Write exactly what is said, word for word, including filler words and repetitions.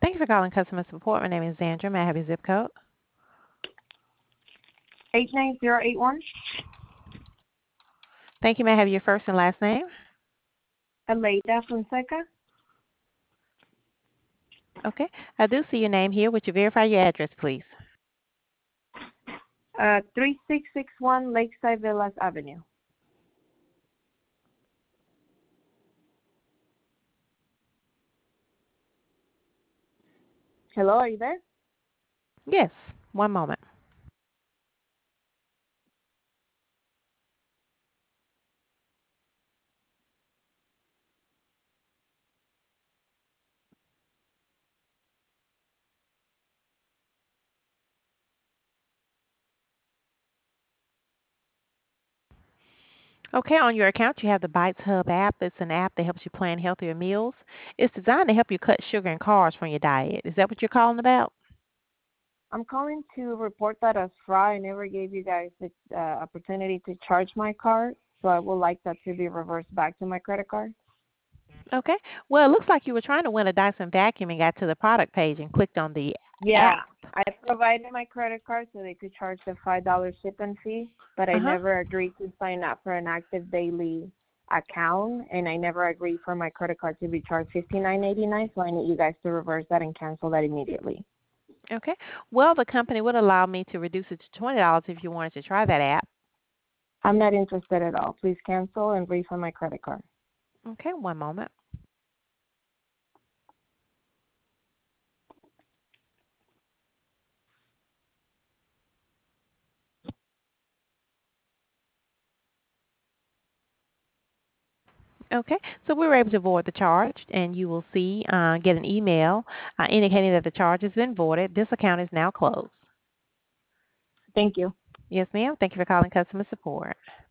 Thank you for calling customer support. My name is Sandra. May I have your zip code? eight nine zero eight one. Thank you. May I have your first and last name? Aleida Fonseca. Okay. I do see your name here. Would you verify your address, please? Uh, three six six one Lakeside Villas Avenue. Hello, are you there? Yes. One moment. Okay, on your account, you have the Bites Hub app. It's an app that helps you plan healthier meals. It's designed to help you cut sugar and carbs from your diet. Is that what you're calling about? I'm calling to report that as fraud. I never gave you guys the uh, opportunity to charge my card, so I would like that to be reversed back to my credit card. Okay. Well, it looks like you were trying to win a Dyson vacuum and got to the product page and clicked on the Yeah, app. I provided my credit card so they could charge the five dollars shipping fee, but I Uh-huh. never agreed to sign up for an active daily account, and I never agreed for my credit card to be charged fifty-nine eighty-nine. So I need you guys to reverse that and cancel that immediately. Okay. Well, the company would allow me to reduce it to twenty dollars if you wanted to try that app. I'm not interested at all. Please cancel and refund my credit card. Okay, one moment. Okay, so we were able to avoid the charge, and you will see, uh, get an email uh, indicating that the charge has been voided. This account is now closed. Thank you. Yes, ma'am. Thank you for calling customer support.